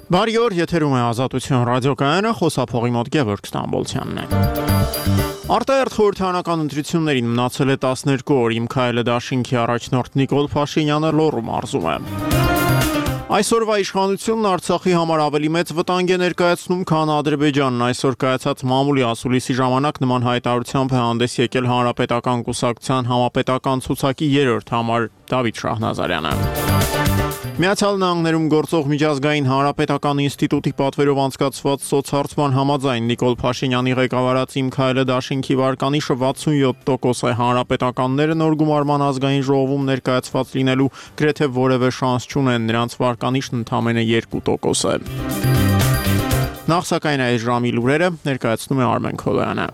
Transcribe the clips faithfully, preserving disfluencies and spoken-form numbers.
Բարի օր, եթերում է Ազատություն ռադիոկայանը, խոսափողի մոտ Գևորգ Ստամբոլցյանն է։ Արտահերթ խորհրդարանական ընտրություններին մնացել է տասներկու օր, Իմ քայլը դաշինքի առաջնորդ Նիկոլ Փաշինյանը լոռու մարզում է։ Այսօրվա իշխանությունն Արցախի համար ավելի մեծ վտանգ է ներկայացնում, քան Ադրբեջանն։ Այսօր կայացած մամուլի ասուլիսի ժամանակ նման հայտարարությամբ է հանդես եկել Հանրապետական կուսակցության համապետական ցուցակի երրորդ համար Դավիթ Շահնազարյանը։ Միացյալ Նահանգներում գործող միջազգային հանրապետական ինստիտուտի պատվերով անցկացված սոցհարցման համաձայն Նիկոլ Փաշինյանի ղեկավարած Իմ քայլը դաշինքի վարկանիշը վաթսունյոթ տոկոս է, հանրապետականները նոր գումարման ազգային ժողովում ներկայացված լինելու գրեթե որևէ շանս չունեն, նրանց վարկանիշն ընդամենը երկու տոկոս է։ Նախ սակայն այս ժամի լուրերը ներկայացնում է Արմեն Քոլոյանը։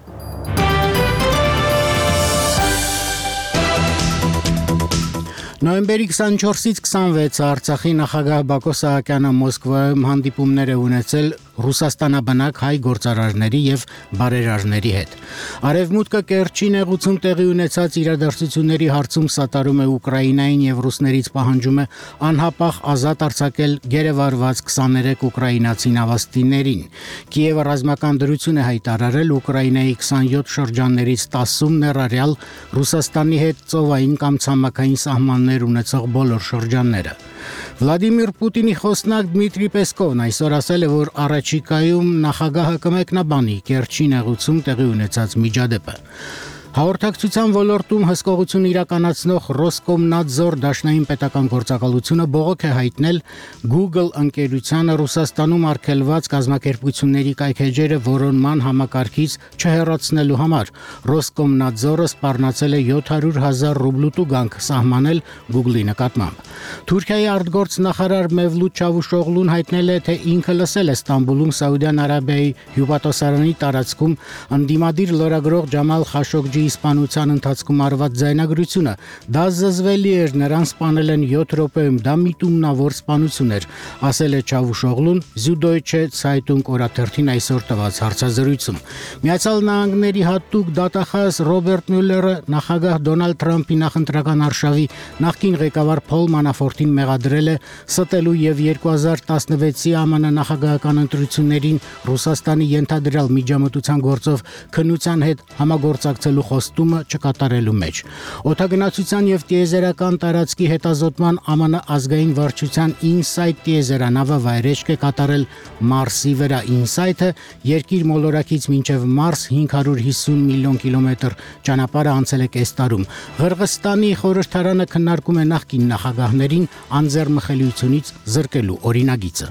Նոյեմբերի քսանչորսից քսանվեցը Արցախի նախագահ Բակո Սահակյանը Մոսկվայում հանդիպումներ է ունեցել ռուսաստանաբնակ հայ գործարարների եւ բարերարների հետ։ Արևմուտքը Կերչի նեղուցում տեղի ունեցած իրադարձությունների հարցում սատարում է Ուկրաինային եւ ռուսներից պահանջում է անհապաղ ազատ արձակել գերեվարված քսաներեք ուկրաինացի նավաստիներին։ Կիևը ռազմական դրություն է հայտարարել Ուկրաինայի քսանյոթ շրջաններից տասում ներառյալ Ռուսաստանի հետ ծովային կամ ցամաքային սահմաններ ունեցող բոլոր շրջանները։ Վլադիմիր Պուտինի խոսնակ Դմիտրի Պեսկովն այսօր ասել է, որ առաջիկայում նախագահը կմեկնաբանի Կերչի նեղուցում տեղի ունեցած միջադեպը։ Հաղորդակցության ոլորտում հսկողություն իրականացնող Ռոսկոմնադզոր դաշնային պետական գործակալությունը բողոք է հայտնել Google ընկերությանը Ռուսաստանում արգելված կազմակերպությունների կայքէջերը որոնման համակարգից չհեռացնելու համար։ Ռոսկոմնադզորը սպառնացել է յոթ հարյուր հազար ռուբլու տուգանք սահմանել Google-ի նկատմամբ։ Թուրքիայի արտգործնախարար Մևլութ Չավուշօղլուն հայտնել է, թե ինքը լսել է Ստամբուլում Սաուդյան Արաբիայի հյուպատոսարանի տարածքում ընդդիմադիր լրագրող Ջամալ Խաշոգջի իսպանության ընթացքում արված ձայնագրությունը։ Դա զզվելի էր, նրան սպանել են յոթ րոպեում, դա միտումնավոր սպանություն էր, ասել է Չավուշօղլուն Süddeutsche Zeitung օրաթերթին այսօր տված հարցազրույցում։ Միացյալ Նահանգների հատուկ դատախազ Ռոբերտ Մյուլլերը նախագահ Դոնալդ Թրամփի նախընտրական արշավի նախկին ղեկավար Փոլ Մանաֆորտին մեղադրել է ստելու եւ երկու հազար տասնվեցի ԱՄՆ նախագահական ընտրություններին Ռուսաստանի ենթադրյալ միջամտության գործով քննության հետ համագործակցելու խոստումը չկատարելու մեջ։ Օդագնացության եւ տիեզերական տարածքի հետազոտման ԱՄՆ ազգային վարչության Insight տիեզերանավը վայրեջք է կատարել Մարսի վրա։ Insight-ը երկիր մոլորակից մինչև Մարս հինգ հարյուր հիսուն միլիոն կիլոմետր ճանապարհը անցել է կես տարում։ Ղրղստանի խորհրդարանը քննարկում է նախկին նախագահներին անձեռմխելիությունից զրկելու օրինագիծը։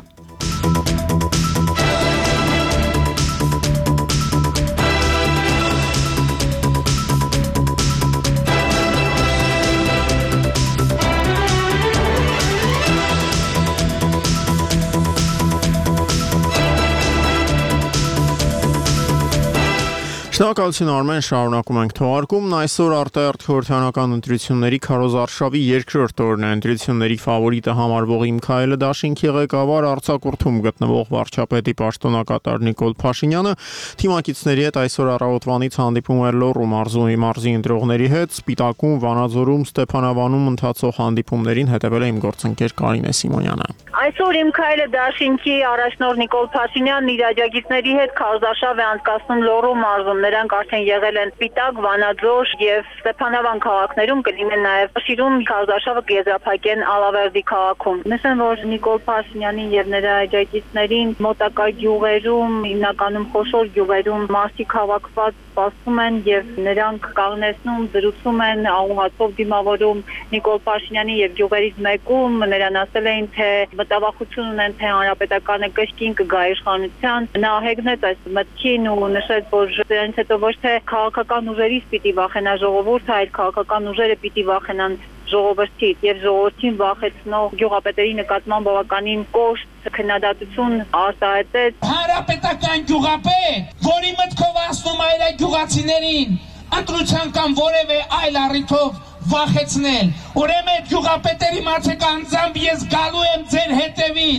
Շնորհակալություն Արմեն, շարունակում ենք թողարկումն։ Այսօր արտահերթ խորհրդարանական ընտրությունների քարոզարշավի երկրորդ օրն է։ Ընտրությունների ֆավորիտը համարվող Իմ քայլը դաշինքի ղեկավար արձակուրդում գտնվող վարչապետի պաշտոնակատար Նիկոլ Փաշինյանը թիմակիցների հետ այսօր առավոտվանից հանդիպում էր լոռու մարզումի մարզի ընտրողների հետ։ Սպիտակում, Վանաձորում, Ստեփանավանում ընթացող հանդիպումներին հետևել է իմ գործընկեր Կարինե Սիմոնյանը։ Այսօր Իմ քայլը դաշինքի առաջնորդ Նիկոլ Փաշինյանն իր աջակիցների հետ քարոզարշավ է անցկացնում լոռու մարզում։ Նրանք արդեն եղել են Սպիտակ, Վանաձոր եւ Ստեփանավան քաղաքներում, կլինեն նաեւ Շիրում քարոզարշավը կեզրափակեն Ալավերդի քաղաքում։ Նշեմ, որ Նիկոլ Փաշինյանին եւ նրա աջակիցներին մոտակա գյուղերում, հիմնականում խոշոր գյուղերում մարդիկ հավաքված սպասում են եւ նրանք կանգնեցնում, զրուցում են, աղոթով դիմավորում Նիկոլ Փաշինյանին եւ գյուղերից մեկում նրան ասել էին, թե մտավախություն ունեն, թե հանրապետականը կրկին կգա իշխանության։ Նա հեգնեց այս մտքին ու նշեց, որ դրանից հետո ոչ թե քաղաքական ուժերից պիտի վախենա ժողովուրդը, այլ քաղաքական ուժերը պիտի վախենան ժողովրդից եւ ժողովրդին վախեցնող գյուղապետերի նկատմամբ բավականին կոշտ քննադատություն արտահայտեց։ Հանրապետական գյուղապետ, որի մտքով ասում այլ գյուղացիներին ընտրության կամ որևէ այլ առիթով վախեցնել։ Ուրեմն գյուղապետերի մացեք անձամբ ես գալու եմ ձեր հետևից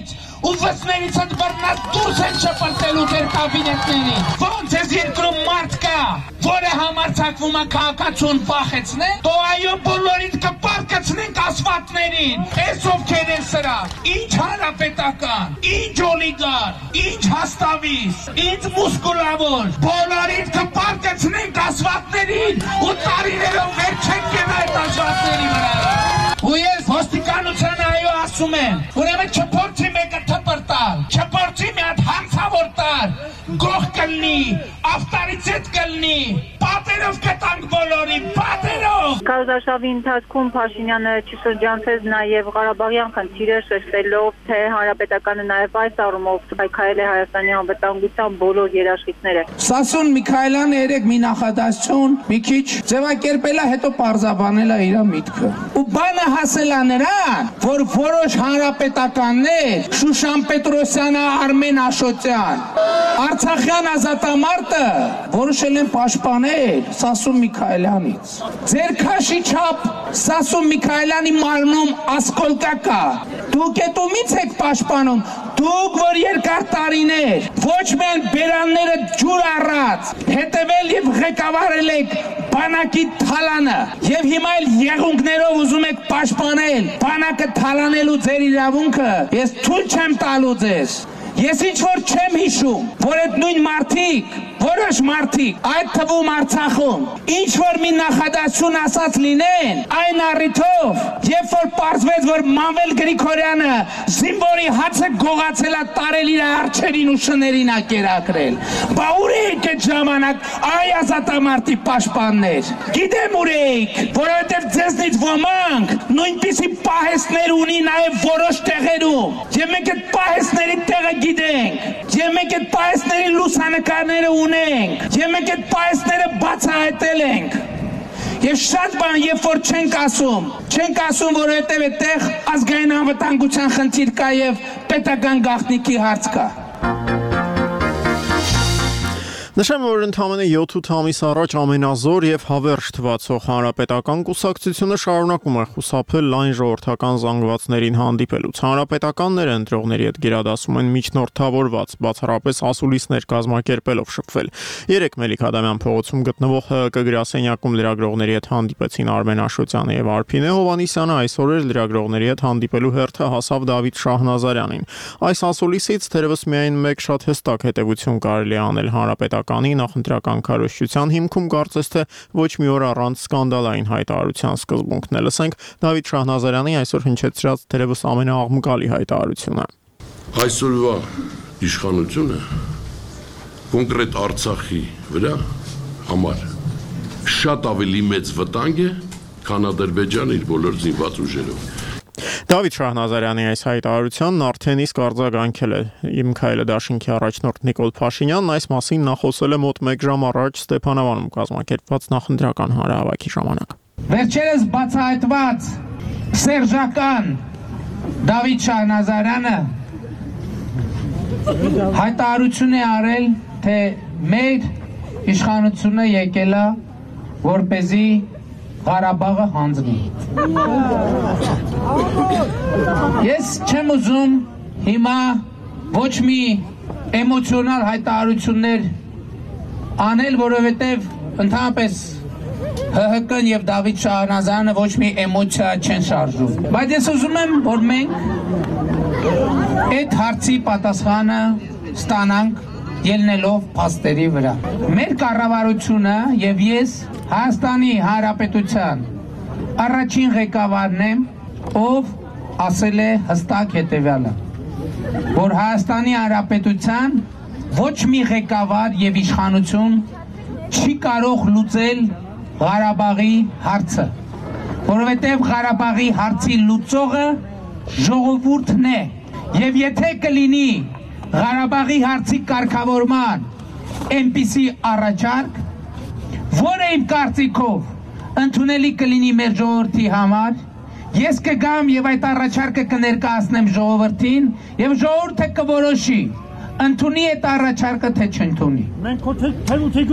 ու վսներից հետ բռնած դուրս են շպրտելու դեր կաբինետներին։ Ոնց ես երկրում մարդ կա, որը համարձակվում է քաղաքացուն պախեցնել, դո այո բոլորիդ կպարկացնենք ասֆալտներին։ Էս ովքեր են սրա։ Ինչ հանրապետական, ինչ օլիգար, ինչ հաստավիս, ինչ մուսկուլավոր, բոլորիդ կպարկացնենք ասֆալտներին ու տարիներով վեր չենք գնա այդ ասֆալտների վրա։ Ու ես ոստիկանության այո ասում եմ, ուրեմն չփորձի մեկը թպրտալ, չփորձի մի հատ հանցավոր տալ, գող կլնի, ավտարիցետ կլնի, պատերով կտանք բոլորի, պատերով։ Քարոզարշավի ընթացքում Փաշինյանը չշրջանցեց նաև Ղարաբաղյան խնդիրը շեշտելով, թե հանրապետականը նաև այս առումով պայքարել է Հայաստանի անվտանգության բոլոր երաշխիքները։ Սասուն Միքայելյանը երեք մի նախադասություն, մի քիչ ձևակերպել է, հետո պարզաբանել է իր միտքը։ Ու բանը հասել է նրան, որ որոշ հանրապետականներ, Շուշան Պետրոսյանը, Արմեն Աշոտյան, Արցախյան ազատամարտը որոշել են պաշտպանել Սասուն Միքայելյանից։ Ձեր քաշի չափ Սասուն Միքայելյանի մարմնում ասկոլկա կա։ Դուք էդ ումից եք պաշտպանում։ Դուք, որ երկար տարիներ ոչ միայն բերանները ջուր առած, հետևել եւ ղեկավարել եք բանակի թալանը եւ հիմա էլ եղունգներով ուզում եք պաշտպանել բանակը թալանելու ձեր իրավունքը, ես թույլ չեմ տալու ձեզ։ Ես ինչ որ չեմ հիշում, որ այդ նույն մարդիկ, որոշ մարդիկ, այդ թվում Արցախում, ինչ որ մի նախադասություն ասած լինեն, այն առիթով, երբ որ պարզվեց, որ Մանվել Գրիգորյանը զինվորի հացը գողացել է տարել իր արջերին ու շներին է կերակրել։ Բա ուր էիք այդ ժամանակ, այ ազատամարտի պաշտպաններ։ Գիտեմ ուր էիք, որովհետև ձեզնից ոմանք նույնպիսի պահեստներ ունի նաև որոշ տեղերում։ Եվ մենք այդ պահեստների տեղը գիտենք, եւ մենք այդ պահեստների լուսանկարները ունենք, եւ մենք այդ պահեստները բացահայտել ենք։ Եվ շատ բան, երբ որ չենք ասում, չենք ասում, որովհետև այդտեղ ազգային անվտանգության խնդիր կա եւ պետական գաղտնիքի հարց կա։ Նշեմ, որ ընդամենը յոթ ամիս առաջ ամենազոր եւ հավերժ թվացող հանրապետական կուսակցությունը շարունակում է խուսափել լայն ժողովրդական զանգվածներին հանդիպելուց։ Հանրապետականները ընտրողների հետ գերադասում են միջնորդավորված, բացառապես ասուլիսներ կազմակերպելով շփվել։ Երեկ Մելիք Ադամյան փողոցում գտնվող ՀՀԿ գրասենյակում լրագրողների հետ հանդիպեցին Արմեն Աշոտյանը եւ Արփինե Հովհաննիսյանը, այսօր էլ լրագրողների հետ հանդիպելու հերթը հասավ Դավիթ Շահնազարյանին։ Այս ասուլիսից թերևս միայն մեկ շատ հստակ հետևություն կարելի է անել հանրապետական նախընտրական քարոզչության հիմքում կարծես թե ոչ մի օր առանց սկանդալային հայտարարության սկզբունքն է։ Լսենք Դավիթ Շահնազարյանի այսօր հնչեցրած թերևս ամենաաղմկալի հայտարարությունը։ Այսօրվա իշխանությունը կոնկրետ Արցախի վրա համար շատ ավելի մեծ վտանգ է, քան Ադրբեջանը իր բոլոր զինված ուժերով։ Դավիթ Շահնազարյանի այս հայտարարությանն արդեն իսկ արձագանքել է Իմ Քայլը դաշինքի առաջնորդ Նիկոլ Փաշինյանն, այս մասին նա խոսել է մոտ մեկ ժամ առաջ Ստեփանավանում կազմակերպված նախընտրական հանրահավաքի ժամանակ։ Վերջերս բացահայտված սերժական Դավիթ Շահնազարյանը հայտարարություն է արել, թե մեր իշխանությունը եկել է որպեսզի Ղարաբաղը հանձնի։ Ես չեմ ուզում հիմա ոչ մի էմոցիոնալ հայտարարություններ անել, որովհետև ընդհանրապես ՀՀԿ-ն եւ Դավիթ Շահնազարյանը ոչ մի էմոցիա չեն շարժում։ Բայց ես ուզում եմ, որ մենք այդ հարցի պատասխանը ստանանք ելնելով փաստերի վրա։ Մեր կառավարությունը եւ ես Հայաստանի Հանրապետության առաջին ղեկավարն եմ, ով ասել է հստակ հետևյալը, որ Հայաստանի Հանրապետության ոչ մի ղեկավար եւ իշխանություն չի կարող լուծել Ղարաբաղի հարցը, որովհետեւ Ղարաբաղի հարցի լուծողը ժողովուրդն է, եւ եթե կլինի Ղարաբաղի հարցի կարգավորման այնպիսի առաջարկ, որը իմ կարծիքով ընդունելի կլինի մեր ժողովրդի համար, ես կգամ եւ այդ առաջարկը կներկայացնեմ ժողովրդին եւ ժողովուրդը կորոշի ընդունի այդ առաջարկը թե չընդունի։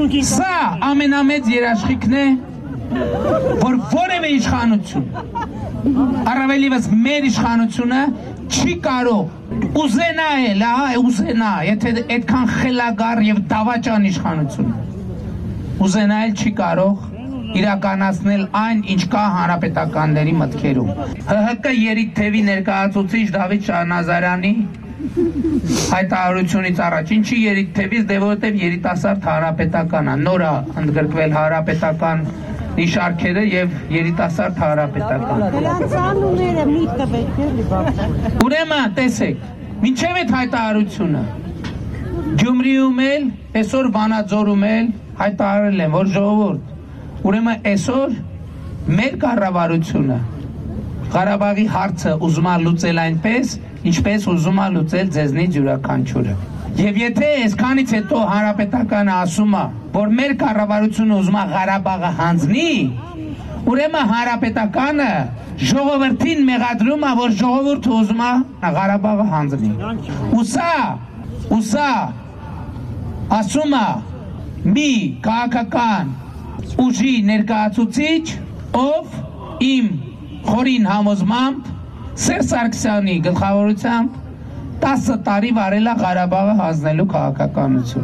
Սա ամենամեծ երաշխիքն է, որ որևէ իշխանություն առավելիվս մեր իշխանությունը չի կարող ուզենա էլ, հա, ուզենա, եթե այդքան խելագար եւ դավաճան իշխանություն ուզենա էլ չի կարող իրականացնել այն, ինչ կա հանրապետականների մտքերում։ ՀՀԿ երիկ թևի ներկայացուցիչ Դավիթ Շահնազարյանի հայտարարությունից առաջ ինչի երիկ թևից, դե որովհետև երիտասարդ հանրապետական է, նոր է ընդգրկվել հանրապետական շարքերը եւ երիտասարդ հանրապետական։ Դրանց անունները միտքը պետք է լիբավ։ Ուրեմն, տեսեք, մինչև այդ հայտարարությունը Գյումրիում էլ, այսօր Վանաձորում էլ հայտարարել են, որ ժողովուրդ, ուրեմն այսօր մեր կառավարությունը Ղարաբաղի հարցը ուզում է լուծել այնպես, ինչպես ուզում է լուծել ձեզնից յուրաքանչյուրը։ Եվ եթե այսքանից հետո հանրապետականը ասում է, որ մեր կառավարությունը ուզում է Ղարաբաղը հանձնի, ուրեմն հանրապետականը ժողովրդին մեղադրում է, որ ժողովուրդը ուզում է Ղարաբաղը հանձնի։ Ու սա, ու սա ասում է մի քաղաքական ուժի ներկայացուցիչ, ով իմ խորին համոզմամբ Սերժ Սարգսյանի գլխավորությամբ տասը տարի վարել է Ղարաբաղը հանձնելու քաղաքականություն։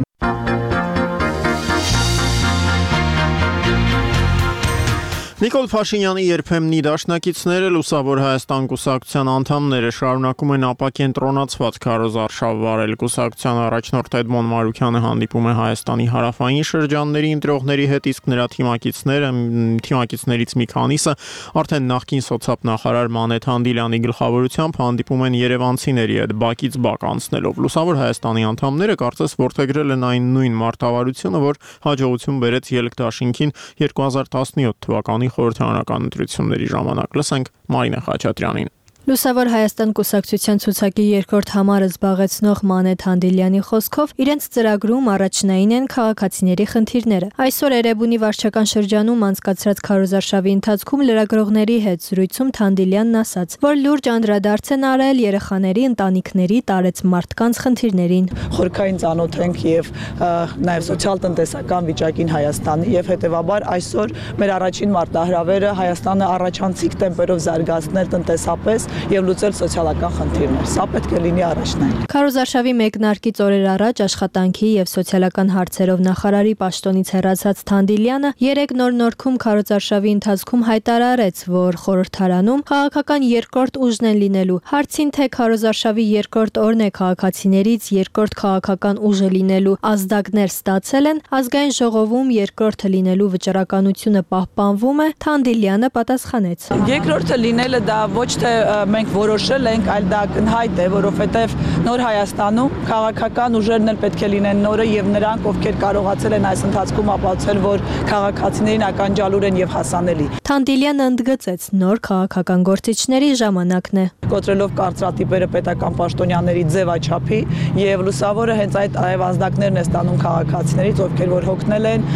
Նիկոլ Փաշինյանի երբեմնի դաշնակիցները Լուսավոր Հայաստան կուսակցության անդամները շարունակում են ապակենտրոնացված քարոզարշավ վարել։ Կուսակցության առաջնորդ Էդմոն Մարուքյանը հանդիպում է Հայաստանի հարավային շրջանների ընտրողների հետ, իսկ նրա թիմակիցները, թիմակիցներից մի քանիսը արդեն նախկին սոցիալ-նախարար Մանեթ Հանդիլյանի գլխավորությամբ հանդիպում են երևանցիների հետ բակից բակ անցնելով։ Լուսավոր Հայաստանի անդամները կարծես որդեգրել են այն նույն մարտավարությունը, որ հաջողություն բերեց ելք դաշինքին երկու հազար տասնյոթ թվականի խորհրդարանական ընտրությունների ժամանակ։ Լսենք Մարինե Խաչատրյանին։ Լուսավոր Հայաստան կուսակցության ցուցակի երկրորդ համարը զբաղեցնող Մանեթ Հանդիլյանի խոսքով իրենց ծրագրում առաջնային են քաղաքացիների խնդիրները։ Այսօր Էրեբունի վարչական շրջանում անցկացրած քարոզարշավի ընթացքում լրագրողների հետ զրույցում Հանդիլյանն ասաց, որ լուրջ անդրադարձ են արել երեխաների, ընտանիքների, տարեց մարդկանց խնդիրներին։ Խորքային ծանոթ ենք եւ նաեւ սոցիալ-տնտեսական վիճակին Հայաստանի եւ հետեւաբար այսօր մեր առաջին մարտահրավերը Հայաստանը առաջանցիկ տեմպերով զարգացնել տնտեսապես եւ լուծել սոցիալական խնդիրներ։ Սա պետք է լինի առաջնային։ Քարոզարշավի մեկնարկից օրեր առաջ աշխատանքի եւ սոցիալական հարցերով նախարարի պաշտոնից հեռացած Հանդիլյանը երեք նոր նորքում քարոզարշավի ընթացքում հայտարարեց, որ խորհրդարանում քաղաքական երկրորդ ուժն են լինելու։ Հարցին թե քարոզարշավի երկրորդ օրն է քաղաքացիներից երկրորդ քաղաքական ուժը լինելու ազդակներ ստացել են, ազգային ժողովում երկրորդը լինելու վճռականությունը պահպանվում է, Հանդիլյանը պատասխանեց։ Երկրորդը լինելը դա ոչ թե մենք որոշել ենք, այլ դա կնհայտ է, որովհետև նոր Հայաստանում քաղաքական ուժերն էլ պետք է լինեն նորը եւ նրանք, ովքեր կարողացել են այս ընթացքում ապացուցել, որ քաղաքացիներին ականջալուր են եւ հասանելի։ Հանդիլյանը ընդգծեց, նոր քաղաքական գործիչների ժամանակն է։ Կոտրելով կարծրատիպերը պետական պաշտոնյաների ձևաչափի եւ Լուսավորը հենց այդ այև ազդակներն է ստանում քաղաքացիներից, ովքեր որ հոգնել են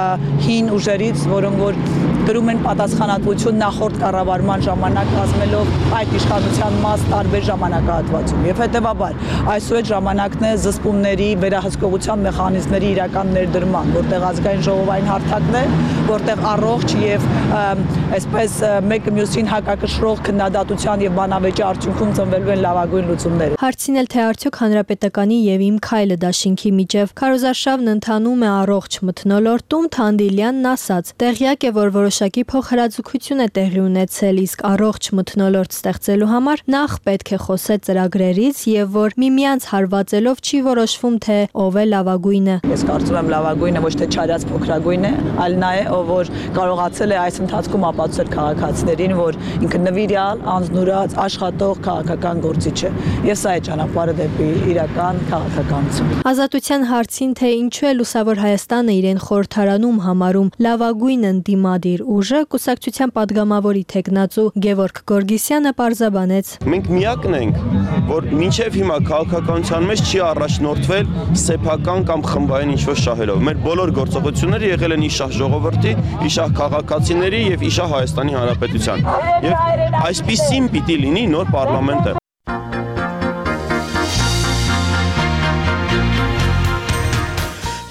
հին ուժերից, որոնք որ դրում են պատասխանատվություն նախորդ կառավարման ժամանակ կազմելով այդ իշխանության մաս տարբեր ժամանակահատվածում եւ հետեւաբար այսօր այդ ժամանակն է զսպումների վերահսկողության մեխանիզմների իրական ներդրման, որտեղ ազգային ժողովային հարթակն է, որտեղ առողջ եւ այսպես մեկը մյուսին հակակշռող քննադատության եւ բանավեճի արդյունքում ծնվելու են լավագույն լուծումները։ Հարցին էլ թե արդյոք Հանրապետականի եւ Իմ քայլը դաշինքի միջև քարոզարշավն ընթանում է առողջ մթնոլորտում, Հանդիլյանն ասաց. տեղյակ է, որ որոշակի փոխհրաձգություն է տեղի ունեցել, իսկ առողջ մթնոլորտ ստեղծելու համար նախ պետք է խոսել ծրագրերից եւ որ միմյանց հարվածելով չի որոշվում թե ով է լավագույնը։ Ես կարծում եմ լավագույնը ոչ թե չարյաց փոքրագույնն է, այլ նա է, ով որ կարողացել է այս ընթացքում ապացուցել քաղաքացիներին, որ ինքը նվիրյալ, անձնուրաց, աշխատող քաղաքական գործիչ է։ Եվ սա է ճանապարհը դեպի իրական քաղաքականություն։ Ազատության հարցին թե ինչու է Լուսավոր Հայաստանը իրեն խորհրդարանում համարում լավագույն ընդդիմադիր ուժը, կուսակցության падգամավորի թեկնածու Գևորգ Գորգիսյանը պարզաբանեց. Մենք միակն ենք, որ մինչև հիմա քաղաքականության մեջ չի առաջնորդվել սեփական կամ խմբային ինչ-որ շահերով։ Մեր բոլոր գործողությունները եղել են իշահ ժողովրդի, իշահ քաղաքացիների եւ իշահ Հայաստանի Հանրապետության։ Եվ այսպիսին պիտի լինի նոր պարլամենտը։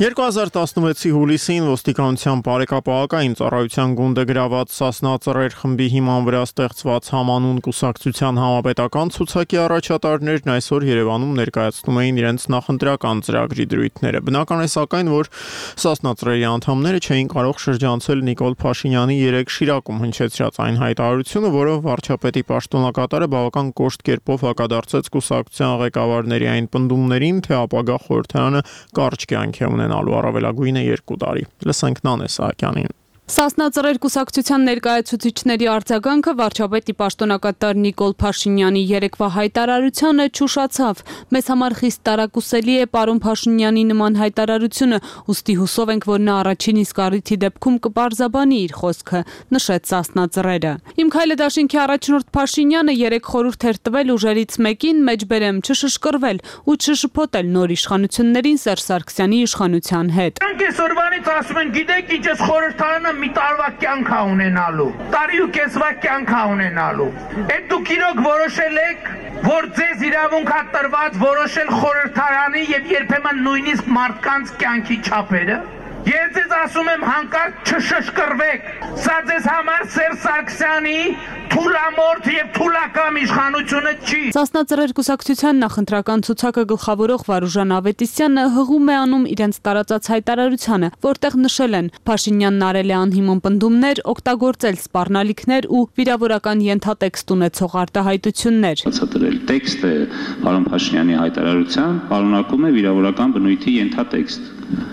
երկու հազար տասնվեցի հուլիսին ոստիկանության բարեկապահական ծառայության գունդը գրաված Սասնա ծռեր խմբի հիման վրա ստեղծված համանուն կուսակցության համապետական ցուցակի առաջատարներն այսօր Երևանում ներկայացնում էին իրենց նախընտրական ծրագրի դրույթները։ Բնական է սակայն, որ Սասնա ծռերի անդամները չէին կարող շրջանցել Նիկոլ Փաշինյանի երեք շիրակում հնչեցրած այն հայտարարությունը, որով վարչապետի պաշտոնակատարը բավական կոշտ կերպով հակադարձեց կուսակցության ղեկավարների այն պնդումներին, թե ապագա խորհրդարանը կարճ կյանք է ունենալու առավելագույնը երկու տարի։ Լսենք Նանե Սահակյանին։ Սասնա ծռեր կուսակցության ներկայացուցիչների արձագանքը վարչապետի պաշտոնակատար Նիկոլ Փաշինյանի երեկվա հայտարարությանը չուշացավ։ Մեզ համար խիստ տարակուսելի է պարոն Փաշինյանի նման հայտարարությունը, ուստի հուսով ենք, որ նա առաջին իսկ առիթի դեպքում կպարզաբանի իր խոսքը, նշեց Սասնա ծռերը։ Իմ քայլը դաշինքի առաջնորդ Փաշինյանը երեք խորհուրդ էր տվել ուժերից մեկին մեջբերեմ չշշկռվել ու չշփոթել նոր իշխանություններին Սերժ Սարգսյանի իշխանության հետ։ Այսօրվանից ասում են, գիտեք ինչ է խորհրդարանը մի տարվա կյանք է ունենալու, տարի ու կեսվա կյանք է ունենալու։ Այդ դուք իրոք որոշել եք, որ ձեզ իրավունք է տրված որոշել խորհրդարանի եւ երբեմն նույնիսկ մարդկանց կյանքի չափերը։ Ես ձեզ ասում եմ հանկարծ չշշկռվեք։ Սա ձեզ համար Սերժ Սարգսյանի թուլամորթ եւ թուլակամ իշխանությունը չի։ Սասնա ծռեր կուսակցության նախընտրական ցուցակը գլխավորող Վարուժան Ավետիսյանը հղում է անում իրենց տարածած հայտարարությանը, որտեղ նշել են Փաշինյանն արել է անհիմն պնդումներ, օգտագործել սպառնալիքներ ու վիրավորական ենթատեքստ ունեցող արտահայտություններ։ Բացատրել տեքստը պարոն Փաշինյանի հայտարարության պարունակում է վիրավորական բնույթի ենթատեքստ։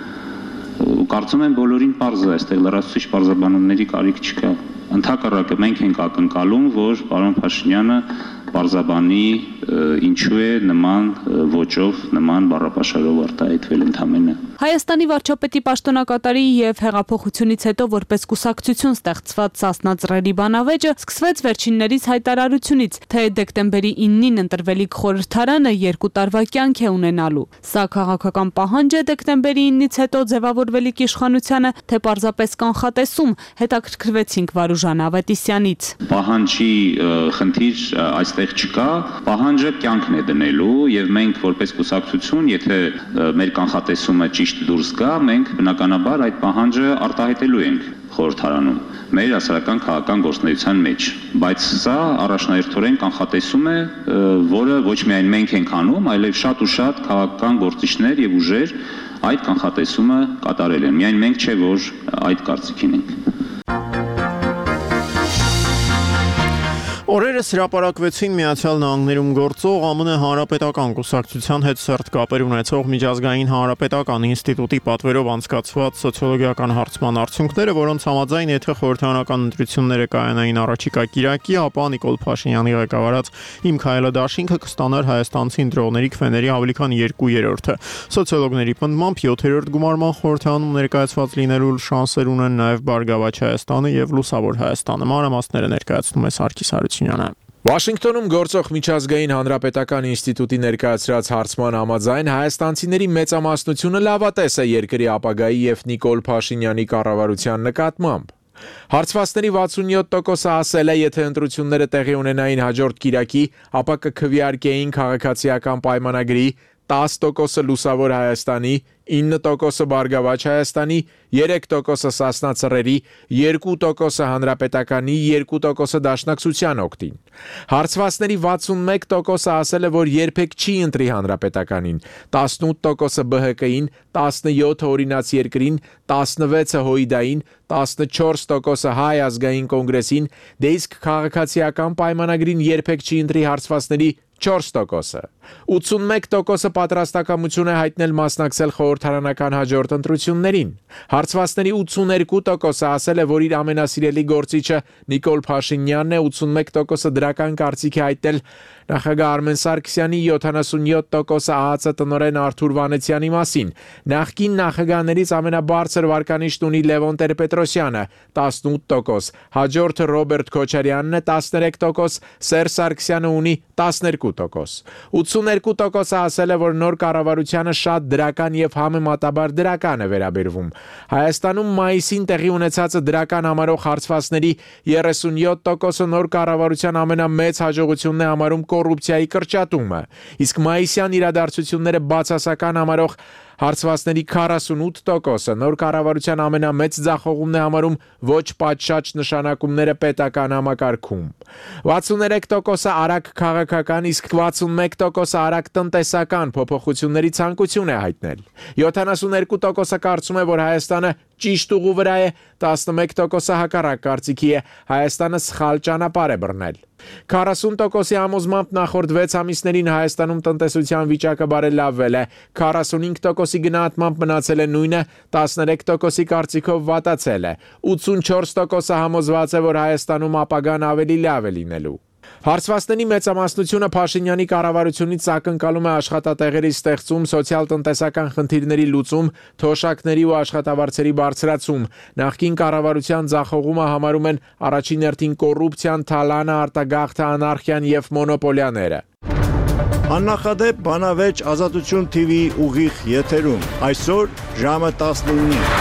Կարծում եմ բոլորին պարզ է, այստեղ լրացուցիչ պարզաբանումների կարիք չկա։ Ընդհակառակը մենք ենք ակնկալում, որ պարոն Փաշինյանը պարզաբանի ինչու է նման ոճով, նման բառապաշարով արտահայտվել ընդամենը։ Հայաստանի վարչապետի պաշտոնակատարի եւ հեղափոխությունից հետո որպես կուսակցություն ստեղծված Սասնա ծռերի բանավեճը սկսվեց վերջիններից հայտարարությունից, թե դեկտեմբերի իննին ընտրվելիք խորհրդարանը երկու տարվա կյանք է ունենալու։ Սա քաղաքական պահանջ է դեկտեմբերի իննից հետո ձևավորվելիք իշխանությանը, թե պարզապես կանխատեսում, հետաքրքրվեցինք Վարուժան Ավետիսյանից։ Պահանջի խնդիր այստեղ չկա, պահանջը կյանքն է դնելու եւ մենք որպես կուսակցություն, եթե մեր կանխատեսումը ճիշտ դուրս գա, մենք բնականաբար այդ պահանջը արտահայտելու ենք խորհրդարանում մեր հասարակական քաղաքական գործունեության մեջ, բայց սա առաջնահերթորեն կանխատեսում է, որը ոչ միայն մենք ենք անում, այլև շատ ու շատ քաղաքական գործիչներ եւ ուժեր այդ կանխատեսումը կատարել են։ Միայն մենք չէ, որ այդ կարծիքին ենք։ Օրերս հրապարակվեցին Միացյալ Նահանգներում գործող ԱՄՆ Հանրապետական կուսակցության հետ սերտ կապեր ունեցող Միջազգային Հանրապետական ինստիտուտի պատվերով անցկացված սոցիոլոգիական հարցման արդյունքները, որոնց համաձայն եթե խորհրդարանական ընտրությունները կայանային առաջիկա կիրակի, ապա Նիկոլ Փաշինյանի ղեկավարած Իմ քայլը դաշինքը կստանար հայաստանցի ընտրողների քվեների ավելի քան երկու երրորդը։ Սոցիոլոգների պնդմամբ յոթերորդ գումարման խորհրդարանում ներկայացված լինելու շանսեր ունեն նաև Բարգավաճ Հայաստանը եւ Լուսավոր Հայաստանը։ Մանրամասները ներկայացնում է Սարգիս Հարությունյանը։ Վաշինգտոնում գործող Միջազգային Հանրապետական ինստիտուտի ներկայացրած հարցման համաձայն հայաստանցիների մեծամասնությունը լավատես է երկրի ապագայի եւ Նիկոլ Փաշինյանի կառավարության նկատմամբ։ Հարցվածների վաթսունյոթ տոկոսը ասել է, եթե ընտրությունները տեղի ունենային հաջորդ կիրակի, ապա կքվեարկեին քաղաքացիական պայմանագրի տասը տոկոսը Լուսավոր Հայաստանի, ինը տոկոսը Բարգավաճ Հայաստանի, երեք տոկոսը Սասնա ծռերի, երկու տոկոսը Հանրապետականի, երկու տոկոսը Դաշնակցության օգտին։ Հարցվածների վաթսունմեկ տոկոսը ասել է, որ երբեք չի ընտրի Հանրապետականին, տասնութ տոկոսը B H K-ին, տասնյոթը Օրինաց երկրին, տասնվեցը Հույդային, տասնչորս տոկոսը Հայ ազգային կոնգրեսին, դե իսկ քաղաքացիական պայմանագրին երբեք չի ընտրի հարցվածների չորս տոկոսը։ ութսունմեկ տոկոսը պատրաստակամություն է հայտնել մասնակցել խորհրդարանական հաջորդ ընտրություններին։ Հարցվածների ութսուներկու տոկոսը ասել է, որ իր ամենասիրելի գործիչը Նիկոլ Փաշինյանն է, ութսունմեկ տոկոսը դրական կարծիք է հայտնել նախագահ Արմեն Սարգսյանի, յոթանասունյոթ տոկոսը ԱԱԾ տնօրեն Արթուր Վանեցյանի մասին։ Նախկին նախագահներից ամենաբարձր վարկանիշն ունի Լևոն Տեր-Պետրոսյանը, տասնութ տոկոս, հաջորդը Ռոբերտ Քոչարյանն է, տասներեք տոկոս, Սերժ Սարգսյանը ունի տասներկու տոկոս։ ութսուներկու տոկոսը ասել է, որ նոր կառավարությանը շատ դրական եւ համեմատաբար դրական է վերաբերվում։ Հայաստանում մայիսին տեղի ունեցածը դրական համարող հարցվածների երեսունյոթ տոկոսը նոր կառավարության ամենամեծ հաջողությունն է համարում կոռուպցիայի կրճատումը, իսկ մայիսյան իրադարձությունները բացասական համարող Հարցվածների քառասունութ տոկոսը նոր կառավարության ամենամեծ ձախողումն է համարում ոչ պատշաճ նշանակումները պետական համակարգում։ վաթսուններեք տոկոսը արագ քաղաքական, իսկ վաթսունմեկ տոկոսը արագ տնտեսական փոփոխությունների ցանկություն է հայտնել։ յոթանասուններկու տոկոսը կարծում է, որ Հայաստանը ճիշտ ուղու վրա է, տասնմեկ տոկոսը հակառակ կարծիքի է, Հայաստանը սխալ ճանապարհ է բռնել։ քառասուն տոկոսի համոզմամբ նախորդ վեց ամիսներին Հայաստանում տնտեսության վիճակը բարելավվել է, քառասունհինգ տոկոսի գնահատմամբ մնացել է նույնը, տասներեք տոկոսի կարծիքով վատացել է, ութսունչորս տոկոսը համոզված է, որ Հայաստանում ապագան ավելի լավ է լինելու։ Հարցվածների մեծամասնությունը Փաշինյանի կառավարությունից ակնկալում է աշխատատեղերի ստեղծում, սոցիալ-տնտեսական խնդիրների լուծում, թոշակների ու աշխատավարձերի բարձրացում։ Նախկին կառավարության ձախողումը համարում են առաջին հերթին կոռուպցիան, թալանը, արտագաղթը, անարխիան եւ մոնոպոլիաները։ Աննախադեպ բանավեճ Ազատություն T V ուղիղ եթերում այսօր ժամը տասնինը։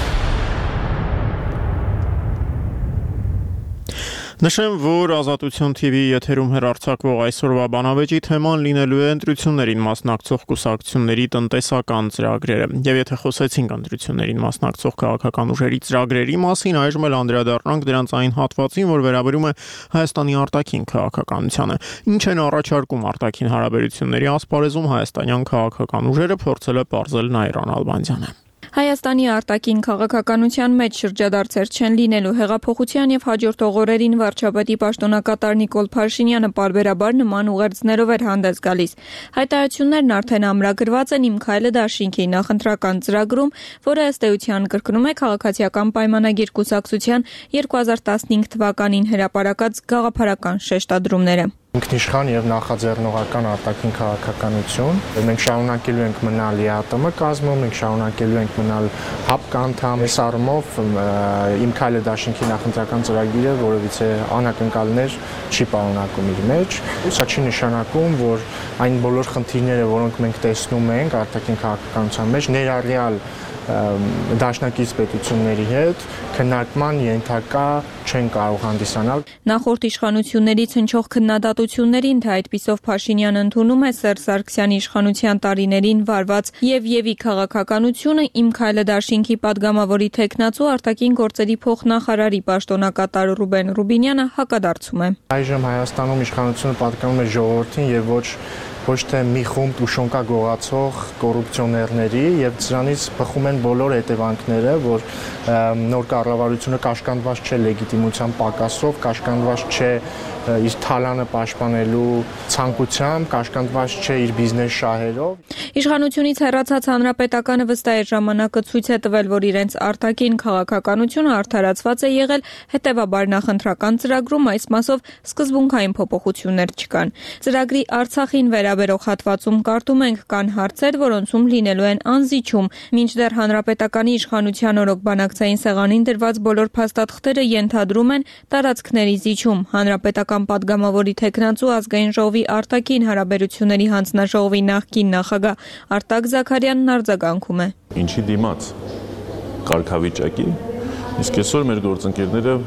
Նշեմ, որ Ազատություն T V եթերում հեռարձակվող այսօրվա բանավեճի թեման լինելու է ընտրություններին մասնակցող կուսակցությունների տնտեսական ծրագրերը։ Եվ եթե խոսեցինք ընտրություններին մասնակցող քաղաքական ուժերի ծրագրերի մասին, այժմ էլ անդրադառնանք դրանց այն հատվածին, որ վերաբերում է Հայաստանի արտաքին քաղաքականությանը։ Ինչ են առաջարկում արտաքին հարաբերությունների ասպարեզում հայաստանյան քաղաքական ուժերը, փորձել է պարզել Նաիրան Ալբանդյանը։ Հայաստանի արտաքին քաղաքականության մեջ շրջադարձեր չեն լինելու հեղափոխության եւ հաջորդող օրերին վարչապետի պաշտոնակատար Նիկոլ Փաշինյանը պարբերաբար նման ուղերձներով էր հանդես գալիս։ Հայտարարություններն արդեն ամրագրված են Իմ քայլը դաշինքի նախընտրական ծրագրում, որը ըստ էության կրկնում է քաղաքացիական պայմանագիր կուսակցության երկու հազար տասնհինգ թվականին հրապարակած գաղափարական շեշտադրումները։ Ինքնիշխան եւ նախաձեռնողական արտաքին քաղաքականություն։ Մենք շարունակելու ենք մնալ Ե Ա ՏՄ կազմում, մենք շարունակելու ենք մնալ ՀԱՊԿ անդամ։ Այս առումով Իմ քայլը դաշինքի նախընտրական ծրագիրը որևիցե անակնկալներ չի պարունակում իր մեջ։ Սա չի նշանակում, որ այն բոլոր խնդիրները, որոնք մենք տեսնում ենք արտաքին քաղաքականության մեջ, ներառյալ դաշնակից պետությունների հետ քննարկման ենթակա չեն կարող հանդիսանալ։ Նախորդ իշխանություններից հնչող քննադատություններին, թե այդպիսով Փաշինյանը ընդունում է Սերժ Սարգսյանի իշխանության տարիներին վարված եւ-եւի քաղաքականությունը, Իմ քայլը դաշինքի падգամավորի թեկնածու արտաքին գործերի փոխնախարարի պաշտոնակատար Ռուբեն Ռուբինյանը հակադարձում է։ Այժմ Հայաստանում իշխանությունը պատկանում է ժողովրդին եւ ոչ ոչ թե մի խումբ ու շոնկա գողացող կոռուպցիոներների եւ դրանից բխում են բոլոր հետևանքները, որ նոր կառավարությունը կաշկանդված չէ լեգիտիմության պակասով, կաշկանդված չէ իր թալանը պաշտպանելու ցանկությամբ, կաշկանդված չէ իր բիզնես շահերով։ Իշխանությունից հեռացած հանրապետականը վստահ է ժամանակը ցույց է տվել, որ իրենց արտաքին քաղաքականությունը արդարացված է եղել, հետևաբար նախընտրական ծրագրում այս մասով սկզբունքային փոփոխություններ չկան։ Ծրագրի Արցախին վերաբերող հատվածում կարդում ենք, կան հարցեր, որոնցում լինելու են անզիջում, մինչդեռ հանրապետականի իշխանության օրոք բանակցային սեղանին դրված բոլոր փաստաթղթերը ենթադրում են տարածքների զիջում։ Հանրապետական падգամավորի թեկնածու ազգային ժողովի արտաքին հարաբերությունների հանձնաժողովի նախկին նախագահ Արտակ Զաքարյանն արձագանքում է։ Ինչի դիմաց կարգավիճակի, իսկ այսօր մեր գործընկերները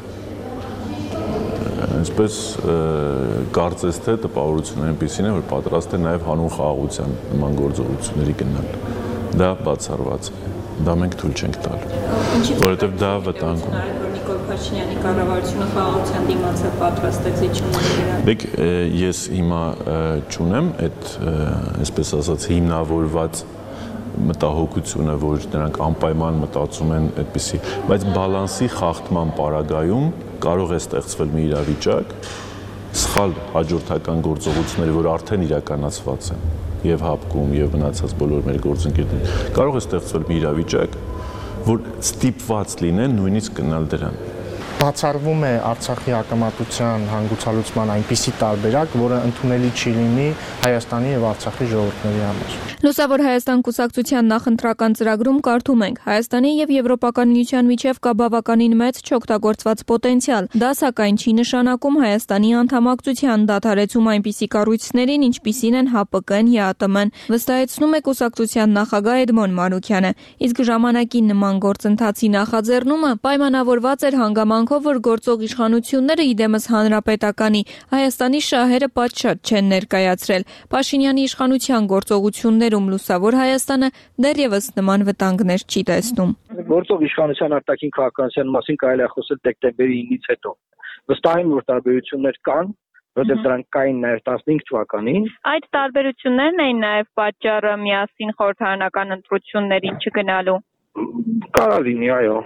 այսպես կարծես թե տպավորությունն այնպեսին է, որ պատրաստ է նաև հանուն խաղաղության նման գործողությունների գնալ։ Դա բացառված է։ Դա մենք թույլ չենք տալ, որովհետև դա վտանգում է։ Նիկոլ Փաշինյանի կառավարությունը խաղաղության դիմաց է պատրաստ է զիջումների։ Դեք ես հիմա չունեմ այդ այսպես ասած հիմնավորված մտահոգությունը, որ նրանք անպայման մտածում են այդպիսի, բայց բալանսի խախտման պարագայում կարող է ստեղծվել մի իրավիճակ, սխալ հաջորդական գործողությունները, որ արդեն իրականացված են եւ ՀԱՊԿ-ում եւ մնացած բոլոր մեր գործընկերներին, կարող է ստեղծվել մի իրավիճակ, որ ստիպված լինեն նույնիսկ գնալ դրան։ Բացառվում է Արցախի հակամարտության հանգուցալուծման այնպիսի տարբերակ, որը ընդունելի չի լինի Հայաստանի եւ Արցախի ժողովուրդների համար։ Լուսավոր Հայաստան կուսակցության նախընտրական ծրագրում կարդում ենք. Հայաստանի եւ Եվրոպական միության միջև կա բավականին մեծ չօգտագործված պոտենցիալ։ Դա սակայն չի նշանակում Հայաստանի անդամակցության դադարեցում այնպիսի կառույցներին, ինչպիսին են ՀԱՊԿ-ն, Ե Ա ՏՄ-ն, վստահեցնում է կուսակցության նախագահ Էդմոն Մանուկյանը։ Իսկ ժամանակին նման գործընթացի նախաձեռնումը պայմանավորված էր հանգամանք հետևանքով, որ գործող իշխանությունները իդեմս հանրապետականի Հայաստանի շահերը պատշաճ չեն ներկայացրել։ Փաշինյանի իշխանության գործողություններում լուսավոր Հայաստանը դեռևս նման վտանգներ չի տեսնում։ Գործող իշխանության արտաքին քաղաքականության մասին կարելի է խոսել դեկտեմբերի ինից հետո։ Վստահ եմ, որ տարբերություններ կան, որտեղ դրանք կային նաև տասնհինգ թվականին։ Այդ տարբերություններն էին նաև պատճառը միասին խորհրդարանական ընտրություններին չգնալու։ Կարող լինի, այո։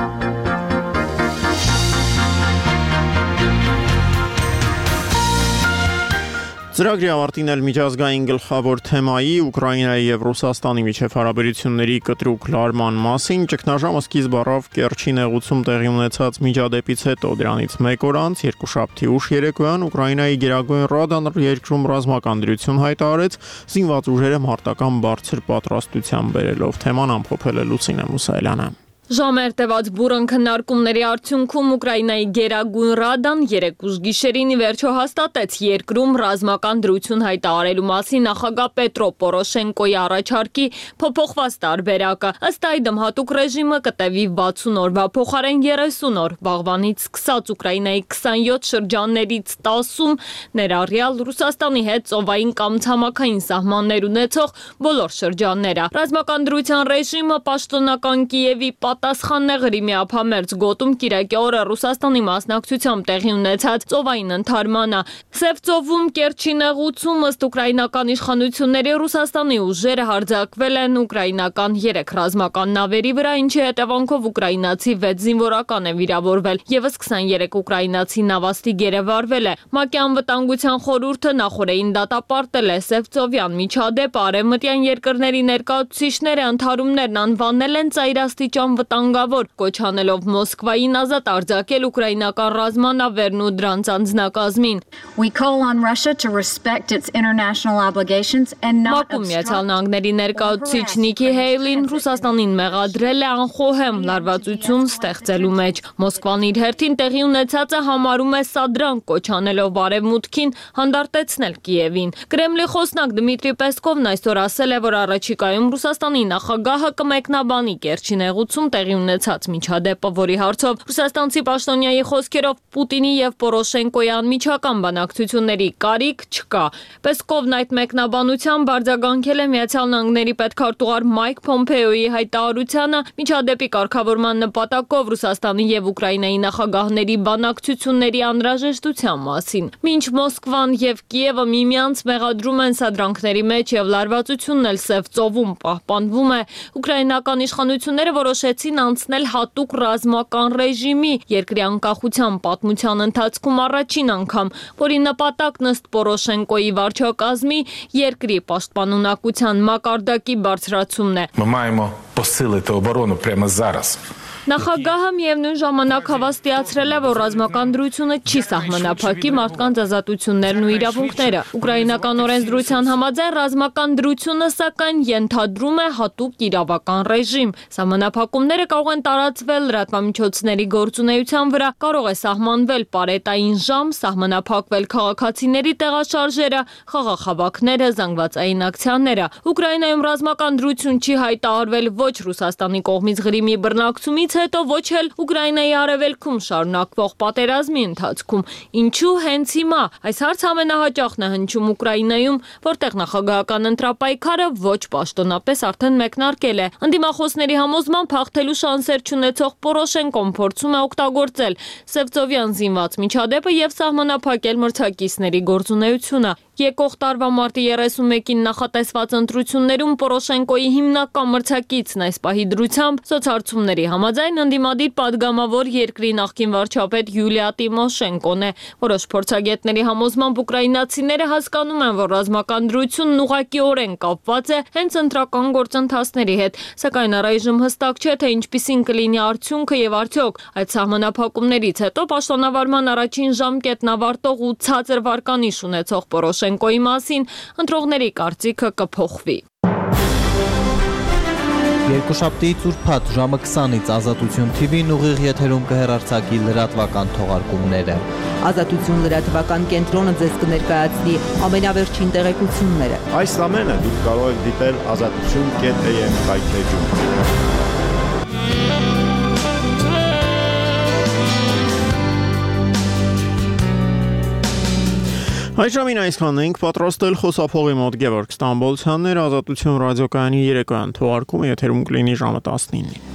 Ծրագրի ավարտին էլ միջազգային գլխավոր թեմայի Ուկրաինայի եւ Ռուսաստանի միջև հարաբերությունների կտրուկ լարման մասին ճգնաժամը սկիզբ առավ Կերչի նեղուցում տեղի ունեցած միջադեպից հետո դրանից մեկ օր անց երկուշաբթի ուշ երեկոյան Ուկրաինայի Գերագույն ռադան երկրում ռազմական դրություն հայտարարեց զինված ուժերը մարտական բարձր պատրաստության բերելով թեման ամփոփել է Լուսինե Մուսայելյանը։ Ժամեր տևած բուռն քննարկումների արդյունքում Ուկրաինայի Գերագույն ռադան երեկ ուշ գիշերին ի վերջո հաստատեց երկրում ռազմական դրություն հայտարարելու մասին նախագահ Պետրո Պորոշենկոյի առաջարկի փոփոխված տարբերակը։ Ըստ այդմ հատուկ ռեժիմը կտևի վաթսուն օրվա փոխարեն երեսուն օր, վաղվանից սկսած Ուկրաինայի քսանյոթ շրջաններից տասում, ներառյալ Ռուսաստանի հետ ծովային կամ ցամաքային սահմաններ ունեցող բոլոր շրջանները։ Ռազմական դրության ռեժիմը պաշտոնական Կիևի պատասխանն է Ղրիմի ափամերձ գոտում Կիրակի օրը Ռուսաստանի մասնակցությամբ տեղի ունեցած ծովային ընդհարմանը։ Սև ծովում Կերչի նեղուցում ըստ ուկրաինական իշխանությունների Ռուսաստանի ուժերը հարձակվել են ուկրաինական երեք ռազմական նավերի վրա, ինչի հետևանքով ուկրաինացի վեց զինվորական է վիրավորվել, եւս քսաներեք ուկրաինացի նավաստիգեր է վարվել է։ ՄԱԿ-ի անվտանգության խորհուրդը նախորդին դատապարտել է Սև ծովյան միջադեպ, արևմտյան երկրների ներկայացուցիչները ընդհարումներն անվանել են ծայրաստիճան վտանգավոր, կոչ անելով Մոսկվային ազատ արձակել ուկրաինական ռազմանավերն ու դրանց անձնակազմին։ ՄԱԿ-ում Միացյալ Նահանգների ներկայացուցիչ Նիկի Հեյլին Ռուսաստանին մեղադրել է անխոհեմ լարվածություն ստեղծելու մեջ։ Մոսկվան իր հերթին տեղի ունեցածը համարում է սադրանք, կոչ անելով Արևմուտքին հանդարտեցնել Կիևին։ Կրեմլի խոսնակ Դմիտրի Պեսկովն այսօր ասել է, որ առաջիկայում Ռուսաստանի նախագահը կմեկնաբանի Կերչի նեղուցում տեղի ունեցած միջադեպը, որի հարցով ռուսաստանցի պաշտոնյայի խոսքերով Պուտինի եւ Պորոշենկոյի անմիջական բանակցությունների կարիք չկա։ Պեսկովն այդ մեկնաբանությամբ արձագանքել է Միացյալ Նահանգների պետքարտուղար Մայք Փոմփեոյի հայտարարությանը միջադեպի կարգավորման նպատակով Ռուսաստանի եւ Ուկրաինայի նախագահների բանակցությունների անհրաժեշտության մասին։ Մինչ Մոսկվան եւ Կիևը միմյանց մեղադրում են սադրանքների մեջ եւ լարվածությունն էլ Սև ծովում պահպանվում է, ուկրաինական իշխանությունները որոշեցին անցնել հատուկ ռազմական ռեժիմի երկրի անկախության պատմության ընթացքում առաջին անգամ, որի նպատակն ըստ Պորոշենկոյի վարչակազմի երկրի պաշտպանունակության մակարդակի բարձրացումն է։ Ми маємо посилити оборону прямо зараз. Նախագահը միևնույն ժամանակ հավաստիացրել է, որ ռազմական դրությունը չի սահմանափակի մարդկանց ազատություններն ու իրավունքները։ Ուկրաինական օրենսդրության համաձայն ռազմական դրությունը սակայն ենթադրում է հատուկ իրավական ռեժիմ։ Սահմանափակումները կարող են տարածվել լրատվամիջոցների գործունեության վրա, կարող է սահմանվել պարետային ժամ, սահմանափակվել քաղաքացիների տեղաշարժերը, խաղաղ զանգվածային ակցիաները։ Ուկրաինայում ռազմական դրություն չի հայտարարվել ոչ Ռուսաստանի կողմից Ղրիմի բռնակցումից հետո, ոչ էլ Ուկրաինայի արևելքում շարունակվող պատերազմի ընթացքում։ Ինչու հենց հիմա։ Այս հարցը ամենահաճախն է հնչում Ուկրաինայում, որտեղ նախագահական ընտրապայքարը ոչ պաշտոնապես արդեն մեկնարկել է։ Ընդդիմախոսների համոզմամբ հաղթելու շանսեր չունեցող Պորոշենկոն փորձում է օգտագործել Սևծովյան զինված միջադեպը եւ սահմանափակել մրցակիցների գործունեությունը։ Եկող տարվա մարտի երեսունմեկին նախատեսված ընտրություններում Պորոշենկոյի հիմնական մրցակիցն այս պահի դրությամբ սոցհարցումների համաձայն ընդդիմադիր падգամավոր երկրի նախկին վարչապետ Յուլիա Տիմոշենկոն է։ Որոշ փորձագետների համոզմամբ ուկրաինացիները հասկանում են, որ ռազմական դրությունն ուղղակիորեն կապված է հենց ընտրական գործընթացների հետ, սակայն առայժմ հստակ չէ, թե ինչպիսին կլինի արդյունքը եւ արդյոք այդ սահմանափակումներից հետո պաշտոնավարման առաջին ժամկետն ավարտող ու ցածր վարկանիշ ունեցող Պորոշենկոյի մասին ընտրողների կարծիքը կփոխվի։ Երկուշաբթի ծուրփաթ ժամը քսանից Ազատություն Թի Վին ուղիղ եթերում կհեռարձակի լրատվական թողարկումները։ Ազատություն լրատվական կենտրոնը ձեզ կներկայացնի ամենավերջին տեղեկությունները։ Այս ամենը դուք կարող եք դիտել ազատություն կետ էյ էմ կայքեջում։ Այժմին այսքանն ենք պատրաստել խոսափողի մոտ Գևորգ Ստամբոլցյաններ, Ազատություն ռադիոկայանի երեկոյան թողարկումը եթերում կլինի ժամը տասնինին։